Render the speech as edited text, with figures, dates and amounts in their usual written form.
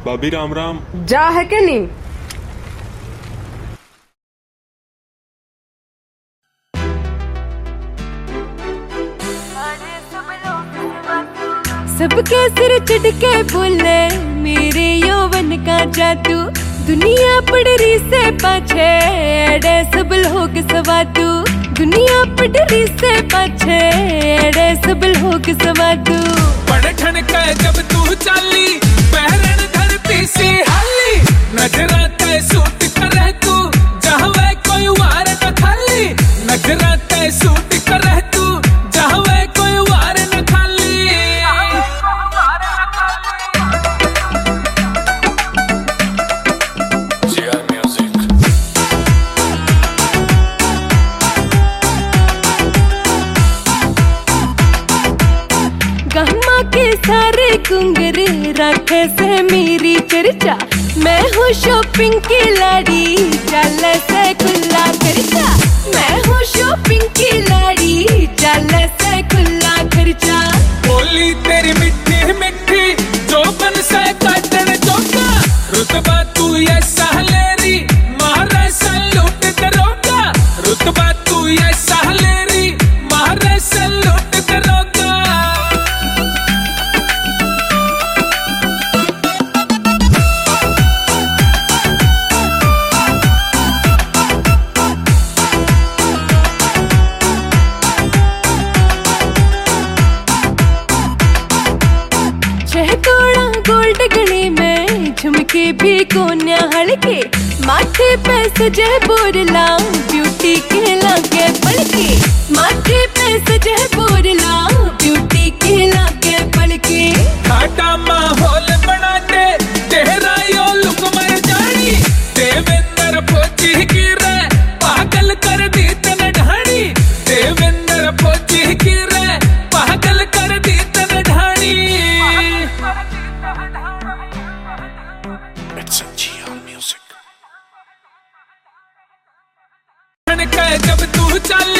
भाभी राम राम। जा है के नहीं? सबके सिर चढ़ के बोले मेरे यौवन का जादू, दुनिया पड़री से पाछे एड़े सब लोग सवादू, दुनिया पड़री से पाछे एड़े सब लोग सवादू। बड़े ठनका जब तू चाली पहरन धरती से हाली, नजरा तय सूट करे तू जहवे कोई वार न खाली, नजरा तय सूट करे तू जहवे कोई वार न खाली। गहमा के सारे कुंगरे रखे से मेरी चर्चा, मैं हूँ शॉपिंग की लाड़ी चल से खुला खर्चा, मैं हूँ शॉपिंग की लाड़ी चल से खुला खर्चा। बोली तेरी मिठी मिठी जो बन से काटन चौका, रुतबा तू ये सहलेरी मारे सलूट दरोगा, रुतबा तू ये सहलेरी मारे सलूट दरोगा। गोल्ड गले में झुमके भी कोन्या हड़के, माथे पे सजे बोरला ब्यूटी के लागे पलके, माथे पे सजे बोरला ब्यूटी के लागे पलके। घाटा माहौल बना दे तेरा यो लुक मर जानी, देवेंद्र फौजी की रे पागल कर दी तन ढाणी, देवेंद्र फौजी की रे पागल कर दी तन ढाणी। It's a GR Music। जब तू चल